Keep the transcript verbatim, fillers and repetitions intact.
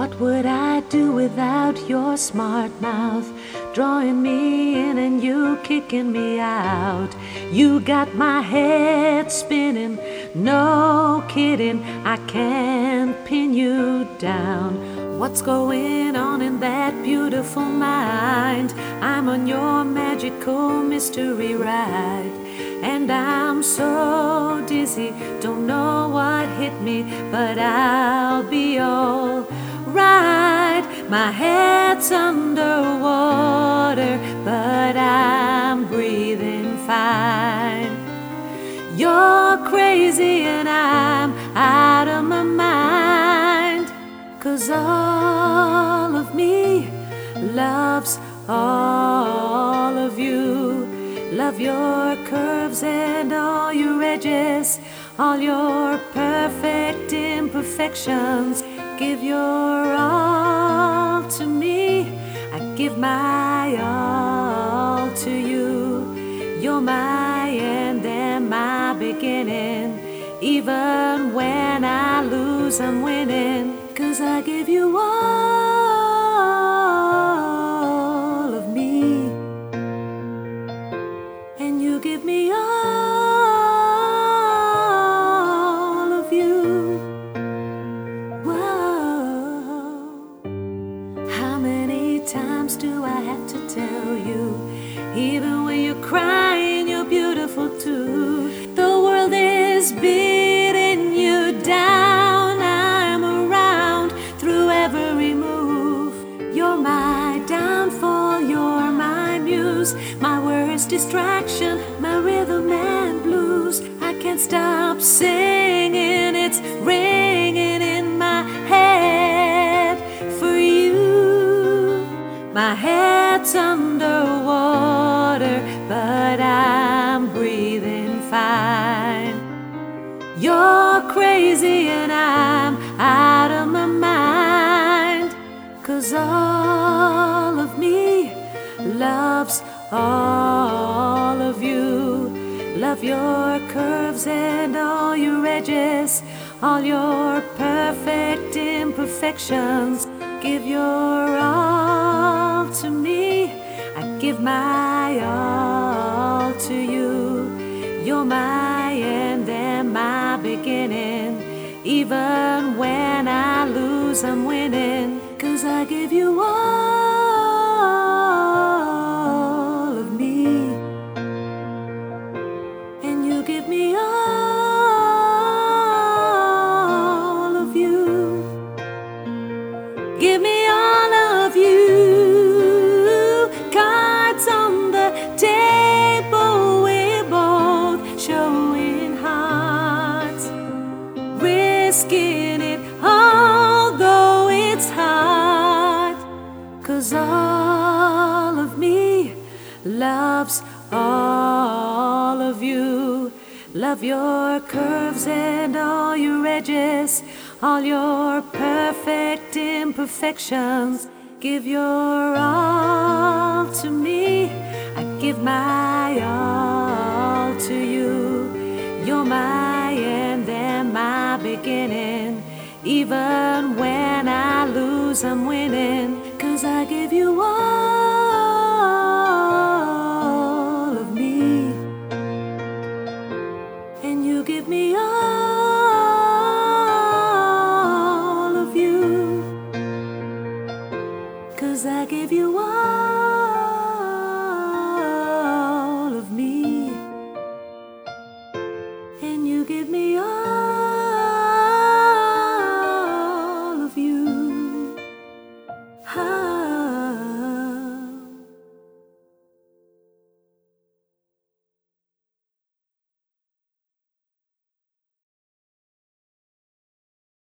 What would I do without your smart mouth, drawing me in and you kicking me out? You got my head spinning, no kidding, I can't pin you down. What's going on in that beautiful mind? I'm on your magical mystery ride, and I'm so dizzy, don't know what hit me, but I'll be all right. My head's underwater, but I'm breathing fine. You're crazy and I'm out of my mind, 'cause all of me loves all of you. Love your curves and all your edges, all your perfect imperfections. Give your all to me, I give my all to you. You're my end and my beginning. Even when I lose, I'm winning, 'cause I give you all of me, and you give me all of you. Whoa. How many times do I have to tell you, even when you're crying, you're beautiful too? The world is beating you down, I'm around through every move. You're my downfall, you're my muse, my worst distraction, my rhythm and blues. I can't stop singing, it's ringing in my head for you. My head's underwater, but I'm breathing fine. You're crazy and I'm out of my mind, 'cause all of me loves all of you. Love your curves and all your edges, all your perfect imperfections. Give your all to me, I give my all to you. You're my end and my beginning. Even when I lose, I'm winning, 'cause I give you all of me, and you give me all of you. Give me all of you. Cards on the table, we're both showing hearts, risking it although it's hard, 'cause all of me loves all of you. Love your curves and all your edges, all your perfect imperfections. Give your all to me, I give my all to you. You're my end and my beginning. Even when I lose, I'm winning, 'cause I give you all of me, and you give me all of you, 'cause I give you all of me, and you give me all